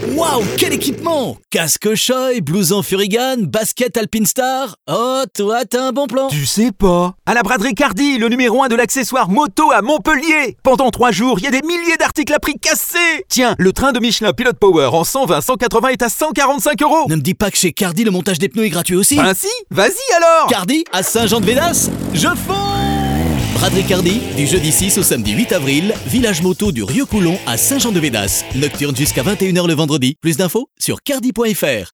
Waouh, quel équipement! Casque Shoei, blouson Furigan, basket Alpinstar. Oh, toi, t'as un bon plan. Tu sais pas. À la braderie Cardi, le numéro 1 de l'accessoire moto à Montpellier. Pendant 3 jours, il y a des milliers d'articles à prix cassés. Tiens, le train de Michelin Pilot Power en 120, 180 est à 145 €. Ne me dis pas que chez Cardi, le montage des pneus est gratuit aussi. Ben si, vas-y alors. Cardi, à Saint-Jean-de-Védas, je fonce! Braderie Cardi, du jeudi 6 au samedi 8 avril, village moto du Rieux-Coulon à Saint-Jean-de-Védas. Nocturne jusqu'à 21h le vendredi. Plus d'infos sur cardi.fr.